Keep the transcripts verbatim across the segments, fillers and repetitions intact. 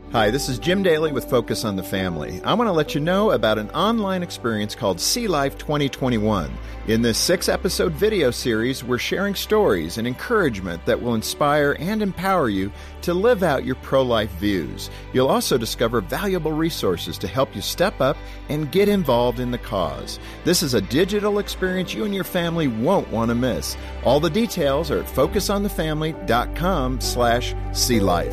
Hi, this is Jim Daly with Focus on the Family. I want to let you know about an online experience called Sea Life twenty twenty-one. In this six-episode video series, we're sharing stories and encouragement that will inspire and empower you to live out your pro-life views. You'll also discover valuable resources to help you step up and get involved in the cause. This is a digital experience you and your family won't want to miss. All the details are at focusonthefamily.com slash Sea Life.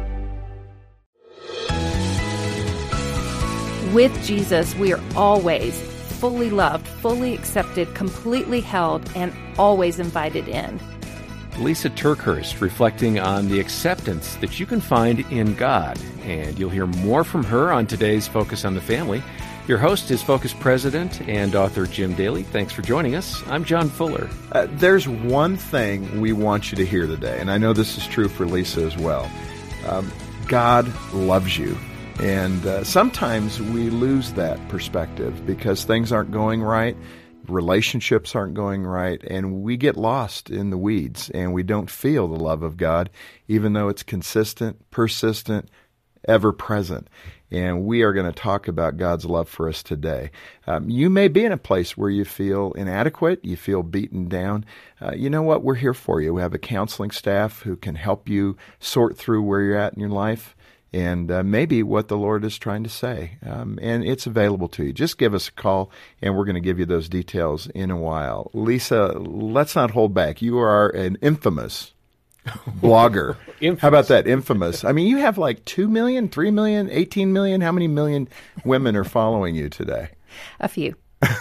With Jesus, we are always fully loved, fully accepted, completely held, and always invited in. Lisa TerKeurst reflecting on the acceptance that you can find in God. And you'll hear more from her on today's Focus on the Family. Your host is Focus President and author Jim Daly. Thanks for joining us. I'm John Fuller. Uh, there's one thing we want you to hear today, and I know this is true for Lisa as well. Um, God loves you. And uh, sometimes we lose that perspective because things aren't going right, relationships aren't going right, and we get lost in the weeds and we don't feel the love of God, even though it's consistent, persistent, ever present. And we are going to talk about God's love for us today. Um, you may be in a place where you feel inadequate, you feel beaten down. Uh, you know what? We're here for you. We have a counseling staff who can help you sort through where you're at in your life. And uh, maybe what the Lord is trying to say. Um, and it's available to you. Just give us a call, and we're going to give you those details in a while. Lisa, let's not hold back. You are an infamous blogger. Infamous. How about that, infamous? I mean, you have like two million, three million, eighteen million. How many million women are following you today? A few.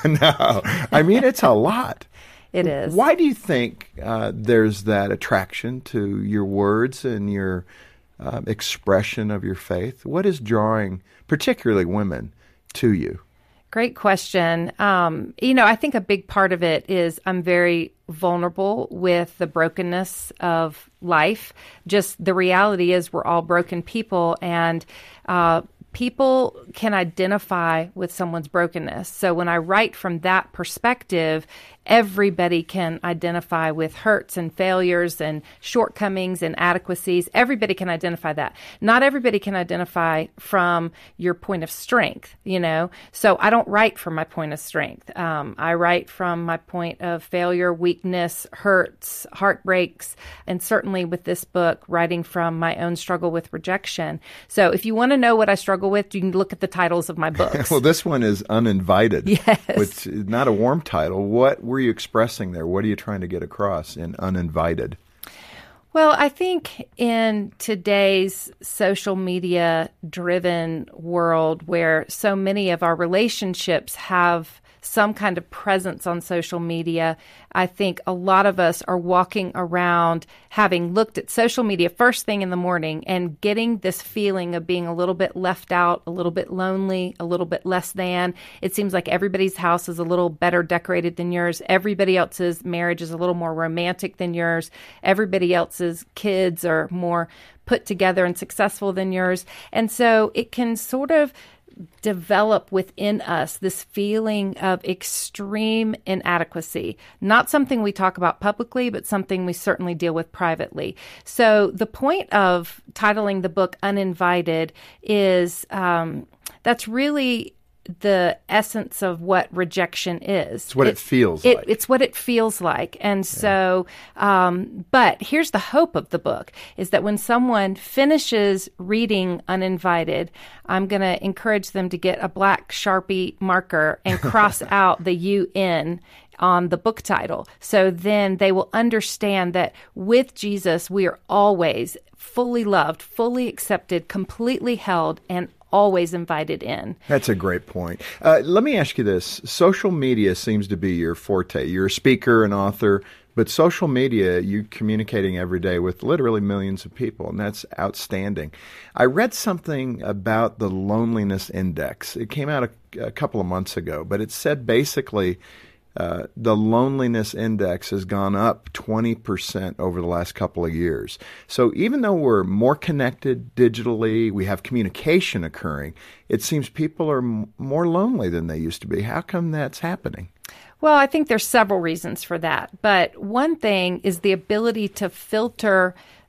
No, I mean, it's a lot. It is. Why do you think uh, there's that attraction to your words and your Um, expression of your faith? What is drawing particularly women to you? Great question. Um, you know, I think a big part of it is I'm very vulnerable with the brokenness of life. Just the reality is we're all broken people, and uh, people can identify with someone's brokenness. So when I write from that perspective, everybody can identify with hurts and failures and shortcomings and inadequacies. Everybody can identify that. Not everybody can identify from your point of strength, you know. So I don't write from my point of strength. Um, I write from my point of failure, weakness, hurts, heartbreaks, and certainly with this book, writing from my own struggle with rejection. So if you want to know what I struggle with, you can look at the titles of my books. Well, this one is Uninvited. Yes. Which is not a warm title. What were you expressing there? What are you trying to get across in Uninvited? Well, I think in today's social media driven world where so many of our relationships have some kind of presence on social media, I think a lot of us are walking around having looked at social media first thing in the morning and getting this feeling of being a little bit left out, a little bit lonely, a little bit less than. It seems like everybody's house is a little better decorated than yours. Everybody else's marriage is a little more romantic than yours. Everybody else's kids are more put together and successful than yours. And so it can sort of develop within us this feeling of extreme inadequacy, not something we talk about publicly, but something we certainly deal with privately. So the point of titling the book Uninvited is um, that's really the essence of what rejection is. It's what it, it feels it, like. It's what it feels like. And yeah. so, um, but here's the hope of the book, is that when someone finishes reading Uninvited, I'm going to encourage them to get a black Sharpie marker and cross out the U N on the book title. So then they will understand that with Jesus, we are always fully loved, fully accepted, completely held, and always invited in. That's a great point. Uh, let me ask you this. Social media seems to be your forte. You're a speaker, an author, but social media, you're communicating every day with literally millions of people, and that's outstanding. I read something about the loneliness index. It came out a, a couple of months ago, but it said basically Uh, the loneliness index has gone up twenty percent over the last couple of years. So even though we're more connected digitally, we have communication occurring, it seems people are m- more lonely than they used to be. How come that's happening? Well, I think there's several reasons for that. But one thing is the ability to filter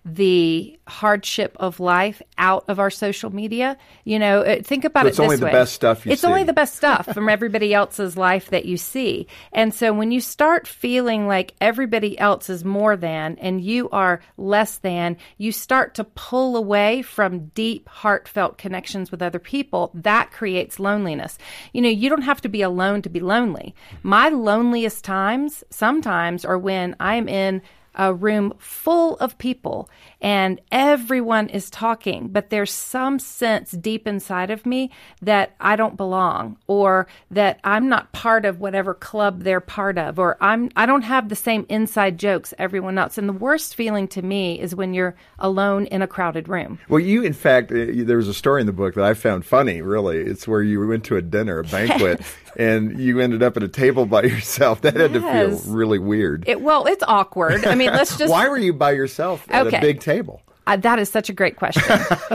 the hardship of life out of our social media. You know, uh, think about So it it's this only the way. best stuff you It's see. only the best stuff from everybody else's life that you see. And so when you start feeling like everybody else is more than and you are less than, you start to pull away from deep, heartfelt connections with other people. That creates loneliness. You know, you don't have to be alone to be lonely. My loneliest times sometimes are when I'm in a room full of people and everyone is talking, but there's some sense deep inside of me that I don't belong, or that I'm not part of whatever club they're part of, or I'm I don't have the same inside jokes everyone else. And the worst feeling to me is when you're alone in a crowded room. Well, you, in fact, uh, there was a story in the book that I found funny, really. It's where you went to a dinner, a banquet, and you ended up at a table by yourself. That had to Yes. feel really weird. It, well, it's awkward. I mean, let's just... Why were you by yourself at Okay. a big table? Uh, that is such a great question.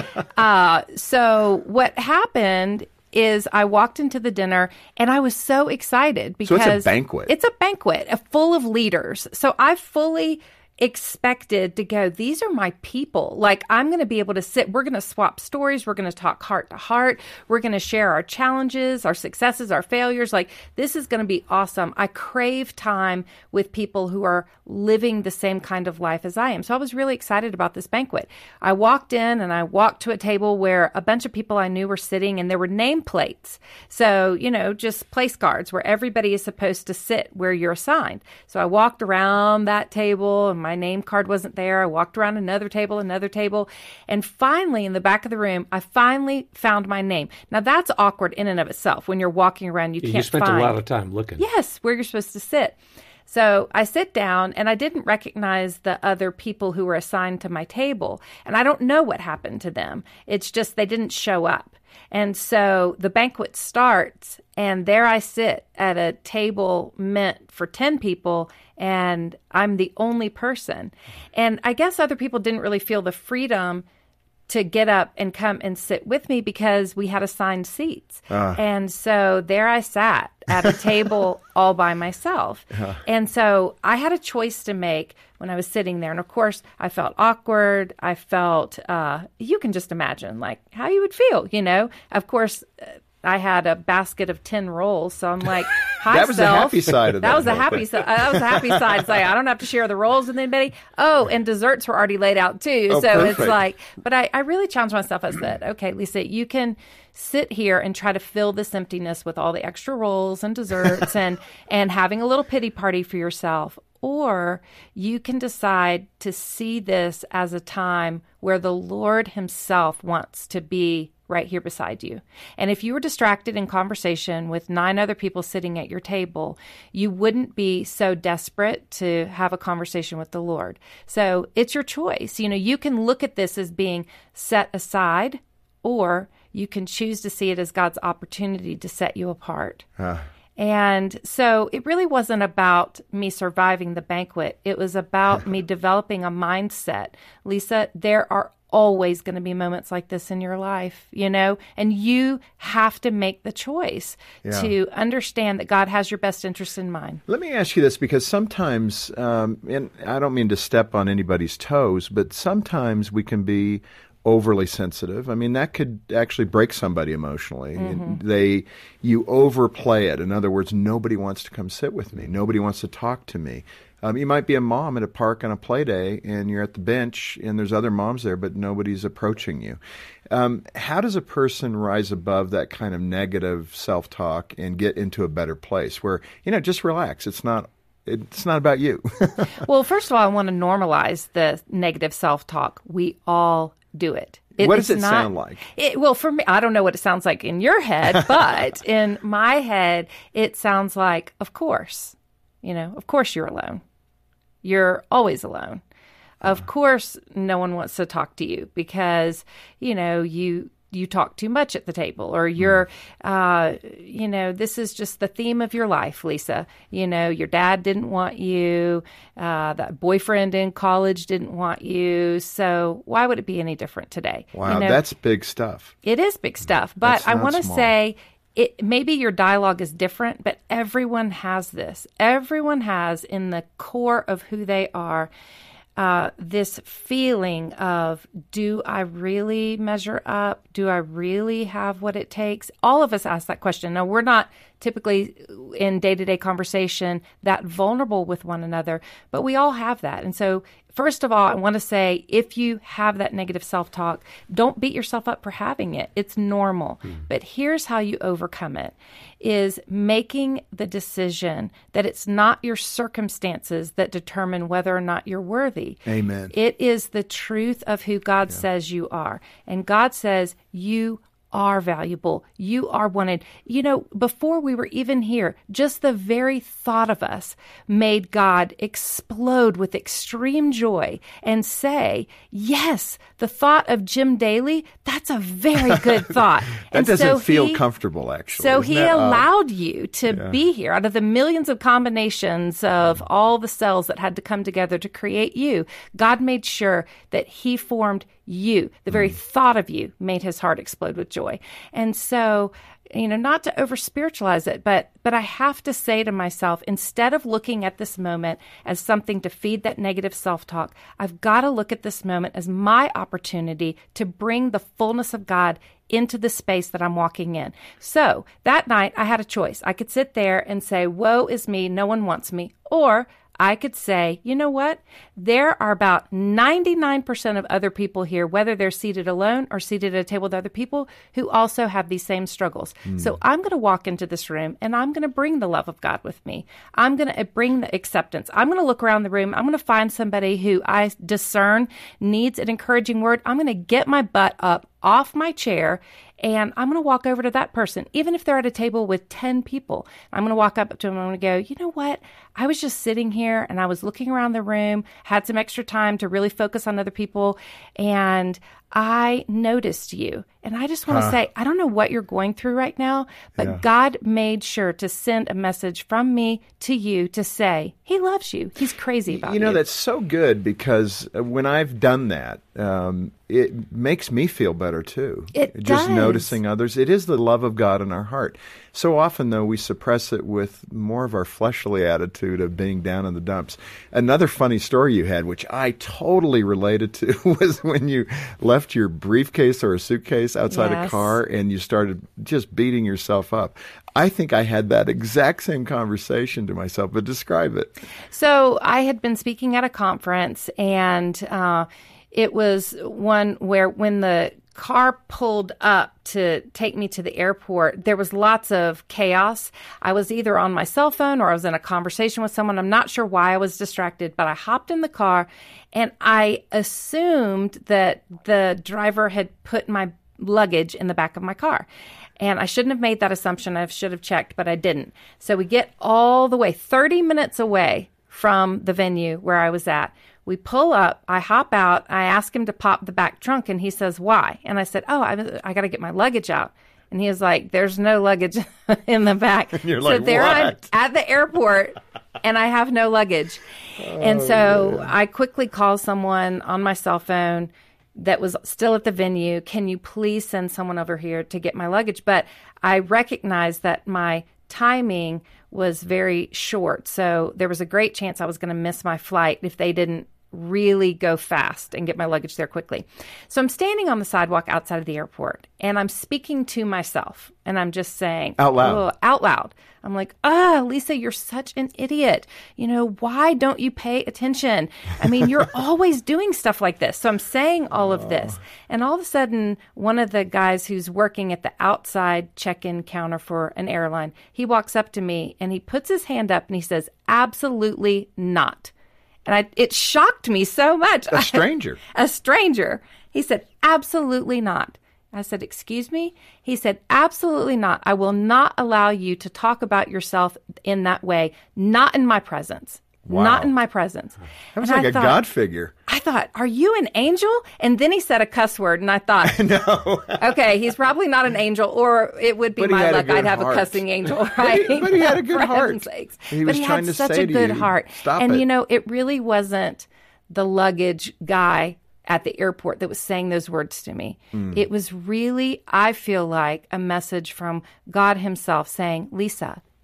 uh, so what happened is I walked into the dinner and I was so excited So because it's a banquet. It's a banquet uh, full of leaders. So I fully expected to go, these are my people. Like, I'm going to be able to sit, we're going to swap stories, we're going to talk heart to heart, we're going to share our challenges, our successes, our failures. Like, this is going to be awesome. I crave time with people who are living the same kind of life as I am. So I was really excited about this banquet. I walked in and I walked to a table where a bunch of people I knew were sitting, and there were nameplates. So, you know, just place cards where everybody is supposed to sit where you're assigned. So I walked around that table and my name card wasn't there. I walked around another table, another table. And finally, in the back of the room, I finally found my name. Now, that's awkward in and of itself. When you're walking around, you You can't spent find. a lot of time looking. Yes, where you're supposed to sit. So I sit down and I didn't recognize the other people who were assigned to my table. And I don't know what happened to them. It's just they didn't show up. And so the banquet starts, and there I sit at a table meant for ten people, and I'm the only person. And I guess other people didn't really feel the freedom to get up and come and sit with me because we had assigned seats. Uh. And so there I sat at a table all by myself. Uh. And so I had a choice to make when I was sitting there. And of course, I felt awkward. I felt, uh, you can just imagine like how you would feel, you know. Of course, uh, I had a basket of ten rolls, so I'm like, hi, That was the self. happy side of that That was the whole happy thing. side. That was the happy side. It's like, I don't have to share the rolls with anybody. Oh, and desserts were already laid out too. Oh, so perfect. it's like, but I, I really challenged myself. I said, okay, Lisa, you can sit here and try to fill this emptiness with all the extra rolls and desserts and, and having a little pity party for yourself. Or you can decide to see this as a time where the Lord himself wants to be right here beside you. And if you were distracted in conversation with nine other people sitting at your table, you wouldn't be so desperate to have a conversation with the Lord. So it's your choice. You know, you can look at this as being set aside, or you can choose to see it as God's opportunity to set you apart. Uh. And so it really wasn't about me surviving the banquet. It was about me developing a mindset. Lisa, there are always going to be moments like this in your life, you know, and you have to make the choice Yeah. to understand that God has your best interest in mind. Let me ask you this, because sometimes, um, and I don't mean to step on anybody's toes, but sometimes we can be overly sensitive. I mean, that could actually break somebody emotionally. Mm-hmm. They, you overplay it. In other words, nobody wants to come sit with me. Nobody wants to talk to me. Um, you might be a mom at a park on a play day, and you're at the bench, and there's other moms there, but nobody's approaching you. Um, how does a person rise above that kind of negative self-talk and get into a better place where, you know, just relax? It's not It's not about you. Well, first of all, I want to normalize the negative self-talk. We all do it. It- What does it's it not- sound like? It, well, for me, I don't know what it sounds like in your head, but in my head, it sounds like, of course, you know, of course you're alone. You're always alone. Of course, no one wants to talk to you because, you know, you you talk too much at the table, or you're, uh, you know, this is just the theme of your life, Lisa. You know, your dad didn't want you, uh, that boyfriend in college didn't want you, so why would it be any different today? Wow, You know, that's big stuff. it is big stuff, but That's I not want to small. say it, maybe your dialogue is different, but everyone has this. Everyone has in the core of who they are uh, this feeling of, do I really measure up? Do I really have what it takes? All of us ask that question. Now, we're not typically in day-to-day conversation that vulnerable with one another, but we all have that. And so, first of all, I want to say, if you have that negative self-talk, don't beat yourself up for having it. It's normal. Mm. But here's how you overcome it, is making the decision that it's not your circumstances that determine whether or not you're worthy. Amen. It is the truth of who God yeah. says you are. And God says you are valuable. You are wanted. You know, before we were even here, just the very thought of us made God explode with extreme joy and say, yes, the thought of Jim Daly, that's a very good thought. that and doesn't so feel he, comfortable, actually. So Isn't he that, allowed uh, you to yeah. be here. Out of the millions of combinations of all the cells that had to come together to create you, God made sure that he formed you. The very mm. thought of you made his heart explode with joy. And so, you know, not to over spiritualize it, but but I have to say to myself, instead of looking at this moment as something to feed that negative self-talk, I've got to look at this moment as my opportunity to bring the fullness of God into the space that I'm walking in. So that night I had a choice. I could sit there and say, woe is me, no one wants me. Or I could say, you know what? There are about ninety-nine percent of other people here, whether they're seated alone or seated at a table with other people, who also have these same struggles. Mm. So I'm going to walk into this room and I'm going to bring the love of God with me. I'm going to bring the acceptance. I'm going to look around the room. I'm going to find somebody who I discern needs an encouraging word. I'm going to get my butt up off my chair, and I'm going to walk over to that person, even if they're at a table with ten people. I'm going to walk up to them and I'm going to go, you know what? I was just sitting here and I was looking around the room, had some extra time to really focus on other people, and I noticed you. And I just want to huh. say, I don't know what you're going through right now, but yeah. God made sure to send a message from me to you to say, he loves you. He's crazy about you. You know, you. that's so good, because when I've done that, um, it makes me feel better too. It Just does. noticing others. It is the love of God in our heart. So often, though, we suppress it with more of our fleshly attitude of being down in the dumps. Another funny story you had, which I totally related to, was when you left your briefcase or a suitcase outside yes. a car and you started just beating yourself up. I think I had that exact same conversation to myself, but describe it. So I had been speaking at a conference, and uh, it was one where when the car pulled up to take me to the airport, there was lots of chaos. I was either on my cell phone or I was in a conversation with someone. I'm not sure why I was distracted, but I hopped in the car and I assumed that the driver had put my luggage in the back of my car. And I shouldn't have made that assumption. I should have checked, but I didn't. So we get all the way thirty minutes away from the venue where I was at. We pull up, I hop out, I ask him to pop the back trunk, and he says, why? And I said, oh, I, I got to get my luggage out. And he was like, there's no luggage in the back. And you're so like, there what? I'm at the airport, and I have no luggage. Oh, and so man. I quickly call someone on my cell phone that was still at the venue. Can you please send someone over here to get my luggage? But I recognized that my timing was very short. So there was a great chance I was going to miss my flight if they didn't really go fast and get my luggage there quickly. So I'm standing on the sidewalk outside of the airport, and I'm speaking to myself, and I'm just saying out loud, oh, out loud. I'm like, ah, Lisa, you're such an idiot. You know, why don't you pay attention? I mean, you're always doing stuff like this. So I'm saying all of this. And all of a sudden, one of the guys who's working at the outside check-in counter for an airline, he walks up to me and he puts his hand up and he says, absolutely not. And I, it shocked me so much. A stranger. I, a stranger. He said, absolutely not. I said, excuse me? He said, absolutely not. I will not allow you to talk about yourself in that way. Not in my presence. Wow. Not in my presence. That was and like I a thought, God figure. I thought, are you an angel? And then he said a cuss word, and I thought, no. okay, he's probably not an angel, or it would be but my luck I'd have heart. a cussing angel, right? but, he, but he had a good heart. Sakes. He but was he trying had to such say a to good you, heart. Stop and it. you know, it really wasn't the luggage guy at the airport that was saying those words to me. Mm. It was really, I feel like, a message from God himself saying, Lisa,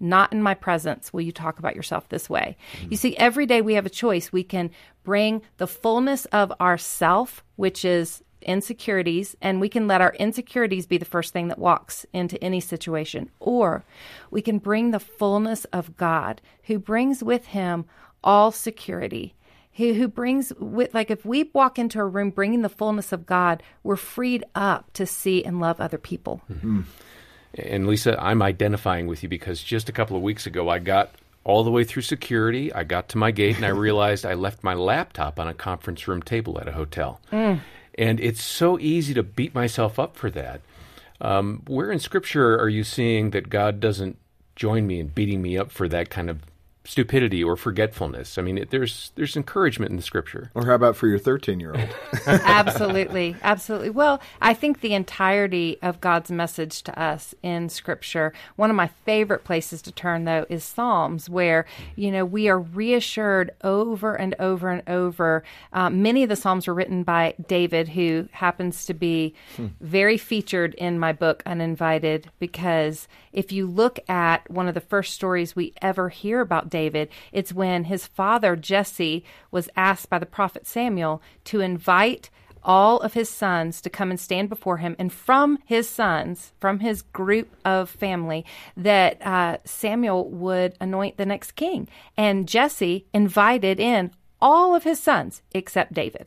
not in my presence will you talk about yourself this way. Mm-hmm. You see, every day we have a choice. We can bring the fullness of ourself, which is insecurities, and we can let our insecurities be the first thing that walks into any situation. Or we can bring the fullness of God, who brings with him all security. Who, who brings with, like if we walk into a room bringing the fullness of God, we're freed up to see and love other people. Mm-hmm. And Lisa, I'm identifying with you because just a couple of weeks ago, I got all the way through security. I got to my gate and I realized I left my laptop on a conference room table at a hotel. Mm. And it's so easy to beat myself up for that. Um, where in Scripture are you seeing that God doesn't join me in beating me up for that kind of stupidity or forgetfulness? I mean, it, there's there's encouragement in the Scripture. Or how about for your thirteen-year-old? Absolutely, absolutely. Well, I think the entirety of God's message to us in Scripture, one of my favorite places to turn, though, is Psalms, where, you know, we are reassured over and over and over. Um, many of the Psalms were written by David, who happens to be hmm. very featured in my book, Uninvited, because if you look at one of the first stories we ever hear about David, it's when his father, Jesse, was asked by the prophet Samuel to invite all of his sons to come and stand before him. And from his sons, from his group of family, that uh, Samuel would anoint the next king. And Jesse invited in all of his sons except David.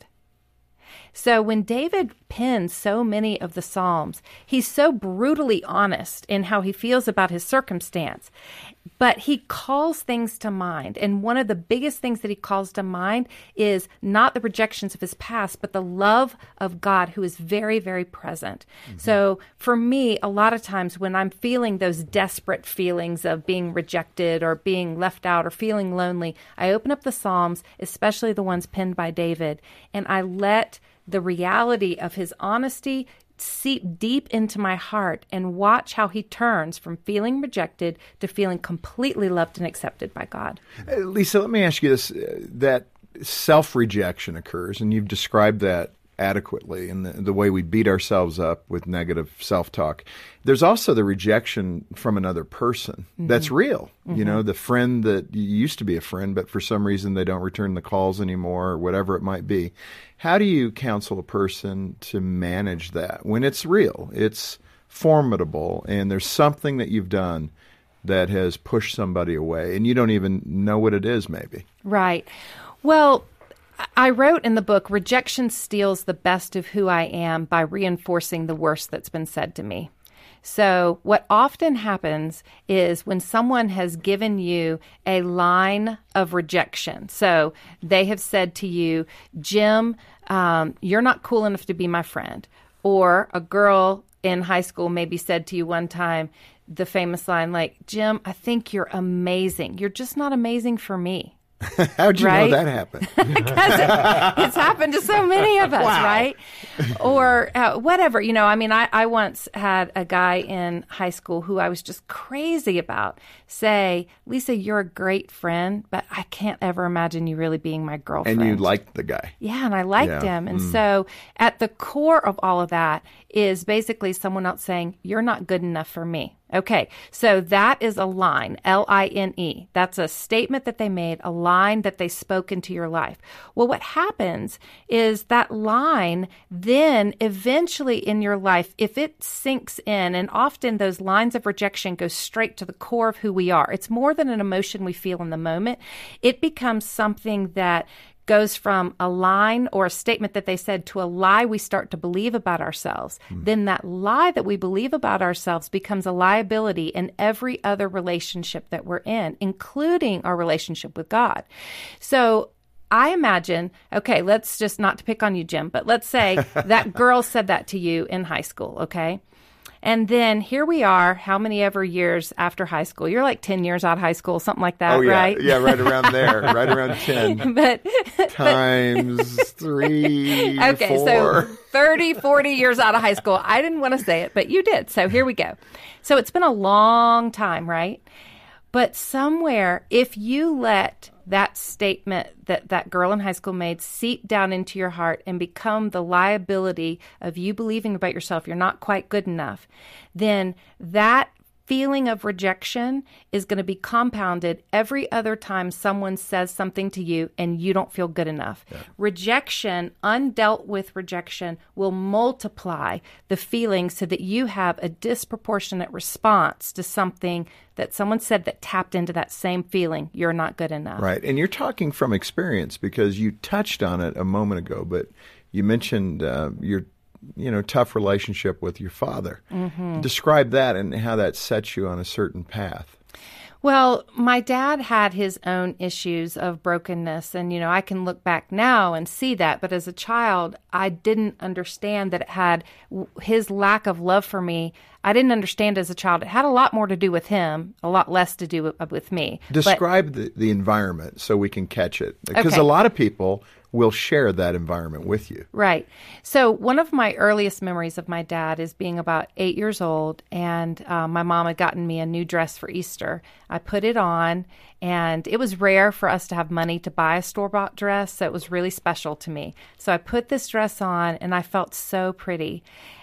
So when David pens so many of the Psalms, he's so brutally honest in how he feels about his circumstance, but he calls things to mind. And one of the biggest things that he calls to mind is not the rejections of his past, but the love of God, who is very, very present. Mm-hmm. So for me, a lot of times when I'm feeling those desperate feelings of being rejected or being left out or feeling lonely, I open up the Psalms, especially the ones penned by David, and I let the reality of his honesty seep deep into my heart and watch how he turns from feeling rejected to feeling completely loved and accepted by God. Uh, Lisa, let me ask you this. Uh, that self-rejection occurs, and you've described that adequately in the, the way we beat ourselves up with negative self-talk. There's also the rejection from another person. Mm-hmm. That's real. Mm-hmm. You know, the friend that used to be a friend, but for some reason they don't return the calls anymore or whatever it might be. How do you counsel a person to manage that when it's real, it's formidable, and there's something that you've done that has pushed somebody away and you don't even know what it is maybe? Right. Well, I wrote in the book, rejection steals the best of who I am by reinforcing the worst that's been said to me. So what often happens is when someone has given you a line of rejection, so they have said to you, Jim, um, you're not cool enough to be my friend. Or a girl in high school maybe said to you one time, the famous line like, Jim, I think you're amazing. You're just not amazing for me. How'd you right? know that happened? Because it, it's happened to so many of us, wow. right? Or uh, whatever. You know, I mean, I, I once had a guy in high school who I was just crazy about say, Lisa, you're a great friend, but I can't ever imagine you really being my girlfriend. And you liked the guy. Yeah, and I liked yeah. him. And mm. so at the core of all of that is basically someone else saying, you're not good enough for me. Okay, so that is a line, L I N E. That's a statement that they made, a line that they spoke into your life. Well, what happens is that line then eventually in your life, if it sinks in, and often those lines of rejection go straight to the core of who we are. It's more than an emotion we feel in the moment. It becomes something that goes from a line or a statement that they said to a lie we start to believe about ourselves. Mm. Then that lie that we believe about ourselves becomes a liability in every other relationship that we're in, including our relationship with God. So I imagine, okay, let's just not to pick on you, Jim, but let's say that girl said that to you in high school, okay? And then here we are, how many ever years after high school? You're like ten years out of high school, something like that, oh, yeah. right? Yeah, right around there, right around ten. But times three, okay, four. So thirty, forty years out of high school. I didn't want to say it, but you did. So here we go. So it's been a long time, right? But somewhere, if you let that statement that that girl in high school made seep down into your heart and become the liability of you believing about yourself, you're not quite good enough, then that feeling of rejection is going to be compounded every other time someone says something to you and you don't feel good enough. Yeah. Rejection, undealt with rejection, will multiply the feeling so that you have a disproportionate response to something that someone said that tapped into that same feeling. You're not good enough. Right. And you're talking from experience because you touched on it a moment ago, but you mentioned uh, your you know, tough relationship with your father. Mm-hmm. Describe that and how that sets you on a certain path. Well, my dad had his own issues of brokenness, and, you know, I can look back now and see that, but as a child, I didn't understand that it had his lack of love for me. I didn't understand as a child. It had a lot more to do with him, a lot less to do with, with me. Describe but, the, the environment so we can catch it, because okay. a lot of people will share that environment with you. Right. So one of my earliest memories of my dad is being about eight years old, and uh, my mom had gotten me a new dress for Easter. I put it on, and it was rare for us to have money to buy a store-bought dress, so it was really special to me. So I put this dress on, and I felt so pretty.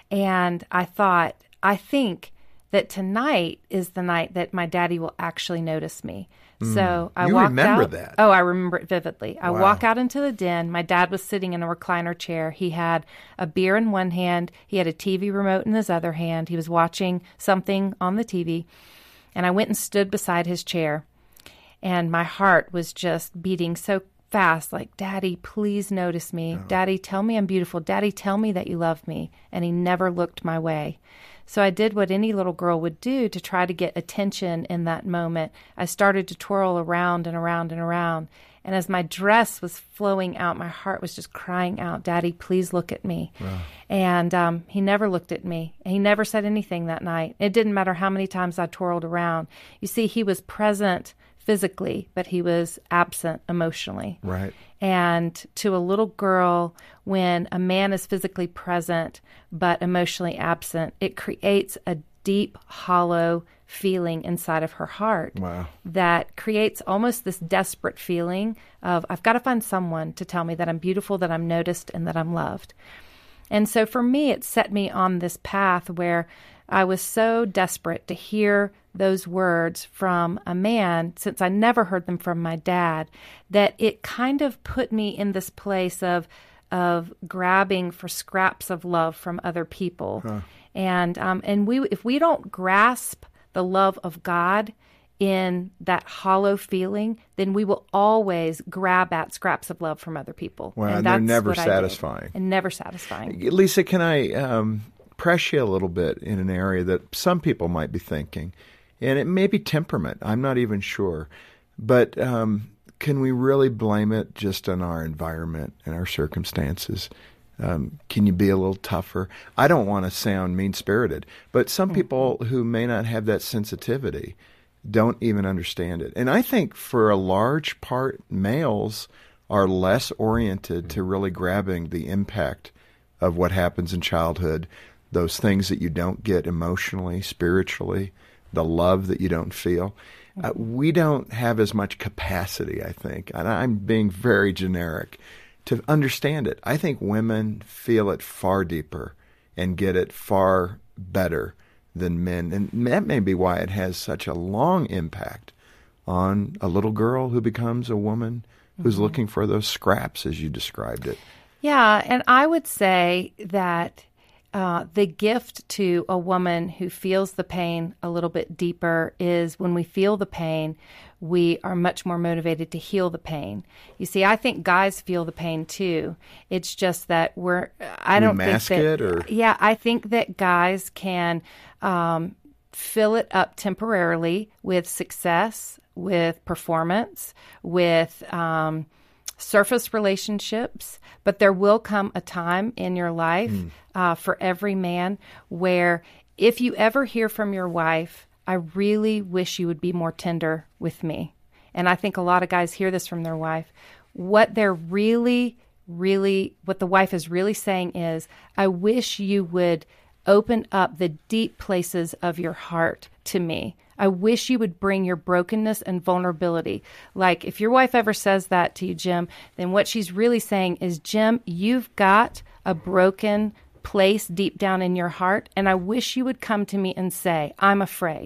And I thought, I think that tonight is the night that my daddy will actually notice me. So I you walked remember out. that? Oh, I remember it vividly. I wow. walk out into the den. My dad was sitting in a recliner chair. He had a beer in one hand. He had a T V remote in his other hand. He was watching something on the T V. And I went and stood beside his chair. And my heart was just beating so fast, like, Daddy, please notice me. Oh. Daddy, tell me I'm beautiful. Daddy, tell me that you love me. And he never looked my way. So I did what any little girl would do to try to get attention in that moment. I started to twirl around and around and around. And as my dress was flowing out, my heart was just crying out, Daddy, please look at me. Wow. And um, he never looked at me. He never said anything that night. It didn't matter how many times I twirled around. You see, he was present physically, but he was absent emotionally. Right. And to a little girl, when a man is physically present but emotionally absent, it creates a deep, hollow feeling inside of her heart. Wow. That creates almost this desperate feeling of, I've got to find someone to tell me that I'm beautiful, that I'm noticed, and that I'm loved. And so for me, it set me on this path where I was so desperate to hear those words from a man, since I never heard them from my dad, that it kind of put me in this place of of grabbing for scraps of love from other people. Huh. And um, and we if we don't grasp the love of God in that hollow feeling, then we will always grab at scraps of love from other people. Wow, and, and that's they're never what satisfying. I did. And never satisfying. Lisa, can I um, press you a little bit in an area that some people might be thinking? And it may be temperament. I'm not even sure. But um, can we really blame it just on our environment and our circumstances? Um, can you be a little tougher? I don't want to sound mean-spirited, but some people who may not have that sensitivity don't even understand it. And I think for a large part, males are less oriented to really grabbing the impact of what happens in childhood, those things that you don't get emotionally, spiritually, the love that you don't feel. Uh, we don't have as much capacity, I think, and I'm being very generic, to understand it. I think women feel it far deeper and get it far better than men. And that may be why it has such a long impact on a little girl who becomes a woman who's mm-hmm. looking for those scraps, as you described it. Yeah, and I would say that Uh, the gift to a woman who feels the pain a little bit deeper is when we feel the pain, we are much more motivated to heal the pain. You see, I think guys feel the pain too. It's just that we're, I don't we mask think that, it or? Yeah, I think that guys can um, fill it up temporarily with success, with performance, with um, surface relationships, but there will come a time in your life mm. uh, for every man where if you ever hear from your wife, I really wish you would be more tender with me. And I think a lot of guys hear this from their wife. What they're really, really, what the wife is really saying is, I wish you would open up the deep places of your heart to me. I wish you would bring your brokenness and vulnerability. Like, if your wife ever says that to you, Jim, then what she's really saying is, Jim, you've got a broken place deep down in your heart, and I wish you would come to me and say, I'm afraid.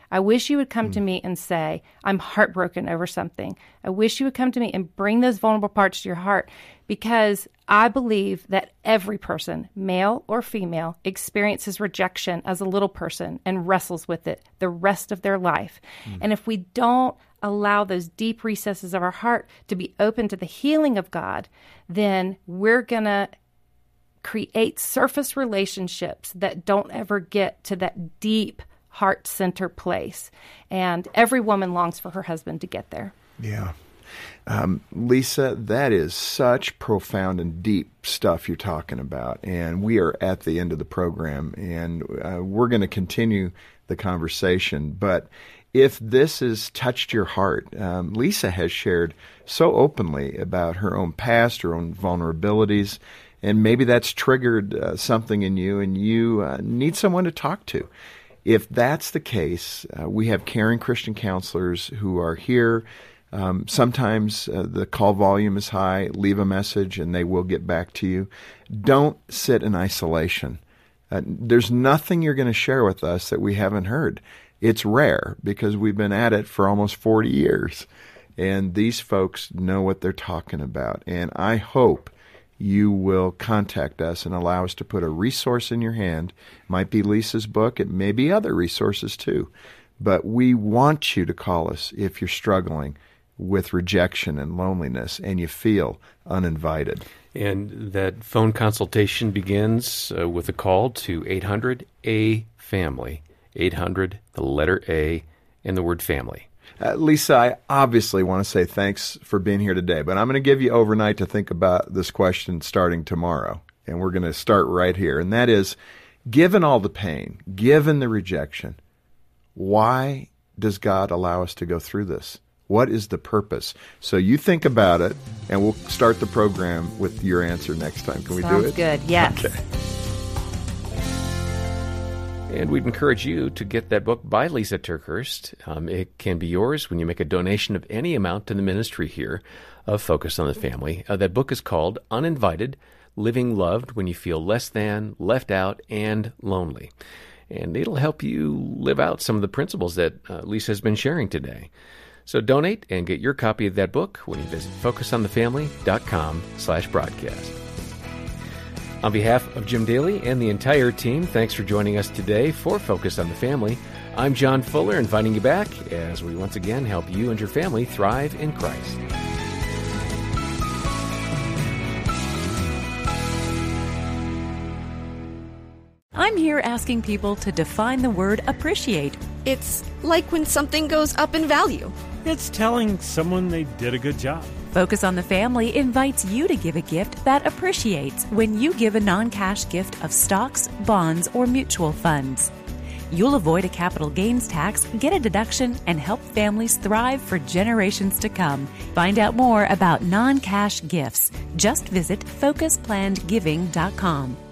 I wish you would come mm. to me and say, I'm heartbroken over something. I wish you would come to me and bring those vulnerable parts to your heart, because I believe that every person, male or female, experiences rejection as a little person and wrestles with it the rest of their life. Mm. And if we don't allow those deep recesses of our heart to be open to the healing of God, then we're going to create surface relationships that don't ever get to that deep heart center place. And every woman longs for her husband to get there. Yeah. Um, Lisa, that is such profound and deep stuff you're talking about. And we are at the end of the program, and uh, we're going to continue the conversation. But if this has touched your heart, um, Lisa has shared so openly about her own past, her own vulnerabilities, and maybe that's triggered uh, something in you, and you uh, need someone to talk to. If that's the case, uh, we have caring Christian counselors who are here. Um, sometimes uh, the call volume is high. Leave a message, and they will get back to you. Don't sit in isolation. Uh, there's nothing you're going to share with us that we haven't heard. It's rare because we've been at it for almost forty years, and these folks know what they're talking about. And I hope you will contact us and allow us to put a resource in your hand. It might be Lisa's book. It may be other resources too. But we want you to call us if you're struggling with rejection and loneliness and you feel uninvited. And that phone consultation begins uh, with a call to eight hundred A family. eight hundred, the letter A, and the word family. Uh, Lisa, I obviously want to say thanks for being here today, but I'm going to give you overnight to think about this question starting tomorrow, and we're going to start right here. And that is, given all the pain, given the rejection, why does God allow us to go through this? What is the purpose? So you think about it, and we'll start the program with your answer next time. Can we Sounds do it? Sounds good, yes. Okay. And we'd encourage you to get that book by Lisa TerKeurst. Um, it can be yours when you make a donation of any amount to the ministry here of Focus on the Family. Uh, that book is called Uninvited, Living Loved When You Feel Less Than, Left Out, and Lonely. And it'll help you live out some of the principles that uh, Lisa has been sharing today. So donate and get your copy of that book when you visit focusonthefamily.com slash broadcast. On behalf of Jim Daly and the entire team, thanks for joining us today for Focus on the Family. I'm John Fuller, inviting you back as we once again help you and your family thrive in Christ. I'm here asking people to define the word appreciate. It's like when something goes up in value. It's telling someone they did a good job. Focus on the Family invites you to give a gift that appreciates when you give a non-cash gift of stocks, bonds, or mutual funds. You'll avoid a capital gains tax, get a deduction, and help families thrive for generations to come. Find out more about non-cash gifts. Just visit focus planned giving dot com.